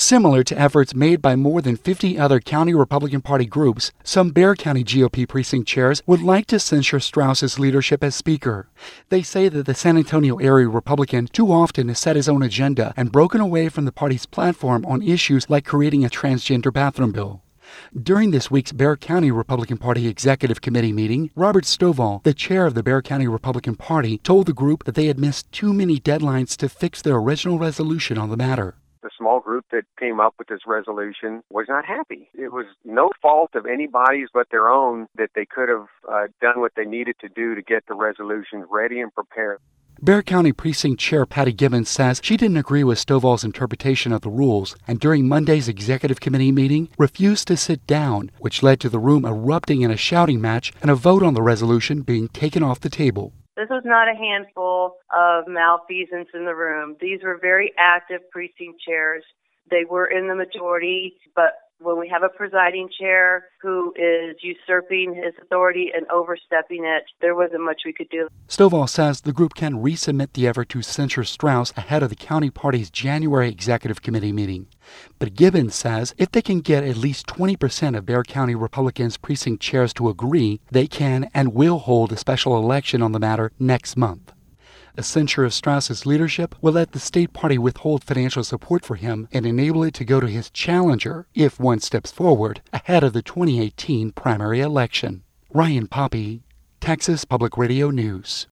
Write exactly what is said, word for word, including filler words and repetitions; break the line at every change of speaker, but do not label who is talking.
Similar to efforts made by more than fifty other county Republican Party groups, some Bexar County G O P precinct chairs would like to censure Strauss's leadership as Speaker. They say that the San Antonio area Republican too often has set his own agenda and broken away from the party's platform on issues like creating a transgender bathroom bill. During this week's Bexar County Republican Party Executive Committee meeting, Robert Stovall, the chair of the Bexar County Republican Party, told the group that they had missed too many deadlines to fix their original resolution on the matter.
The small group that came up with this resolution was not happy. It was no fault of anybody's but their own that they could have uh, done what they needed to do to get the resolution ready and prepared.
Bexar County Precinct Chair Patty Gibbons says she didn't agree with Stovall's interpretation of the rules and during Monday's Executive Committee meeting refused to sit down, which led to the room erupting in a shouting match and a vote on the resolution being taken off the table.
This was not a handful of malfeasance in the room. These were very active precinct chairs. They were in the majority, but when we have a presiding chair who is usurping his authority and overstepping it, there wasn't much we could do.
Stovall says the group can resubmit the effort to censure Strauss ahead of the county party's January Executive Committee meeting. But Gibbons says if they can get at least twenty percent of Bexar County Republicans' precinct chairs to agree, they can and will hold a special election on the matter next month. A censure of Strauss's leadership will let the state party withhold financial support for him and enable it to go to his challenger, if one steps forward, ahead of the twenty eighteen primary election. Ryan Poppy, Texas Public Radio News.